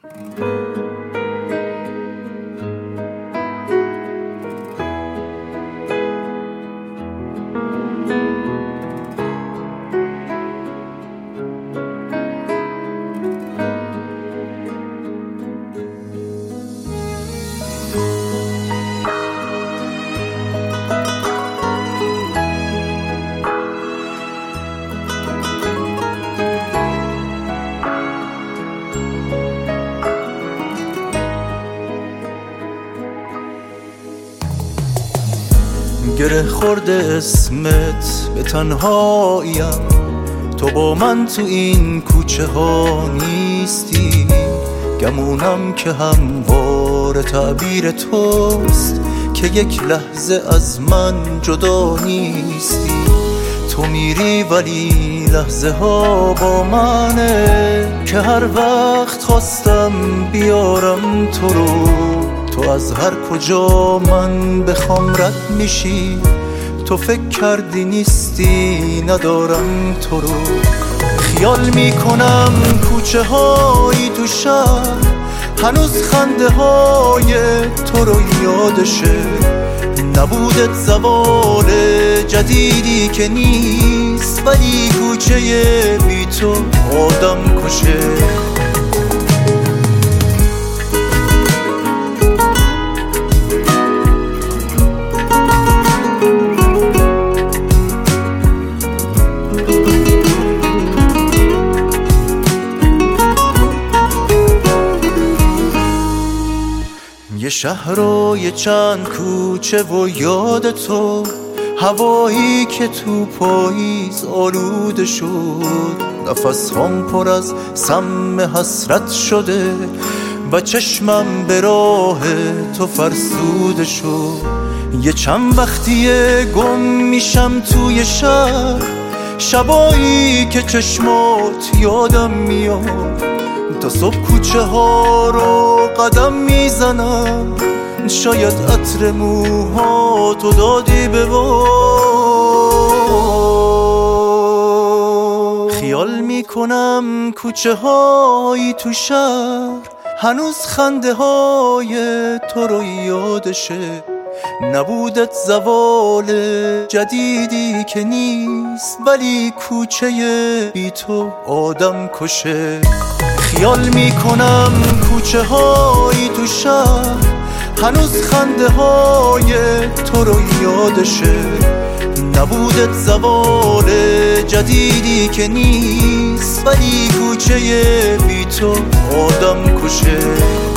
گره خورده اسمت به تنهاییم، تو با من تو این کوچه ها نیستی. گمونم که هموار تعبیر توست که یک لحظه از من جدا نیستی. تو میری ولی لحظه ها با منه، که هر وقت خواستم بیارم تو رو، تو از هر کجا من بخوام رد میشی. تو فکر کردی نیستی ندارم تو رو. خیال میکنم کوچه هایی تو شهر هنوز خنده های تو رو یادشه. نبودت زوال جدیدی که نیست، ولی کوچه بی تو آدم کشه. یه شهر و یه چند کوچه و یاد تو، هوایی که تو پاییز آلوده شد. نفس هم پر از سم حسرت شده و چشمم به راه تو فرسوده شد. یه چند وقتیه گم میشم توی شهر، شبایی که چشمات یادم میاد. تا صبح کوچه ها رو قدم میزنم، شاید عطر موها تو دادی به باد. خیال میکنم کوچه هایی تو شهر هنوز خنده های تو رو یادشه. نبودت زوال جدیدی که نیست، ولی کوچه بی تو آدم کشه. خیال میکنم کوچه هایی تو شهر هنوز خنده های تو رو یادشه. نبودت زوال جدیدی که نیست، ولی کوچه بی تو آدم کشه.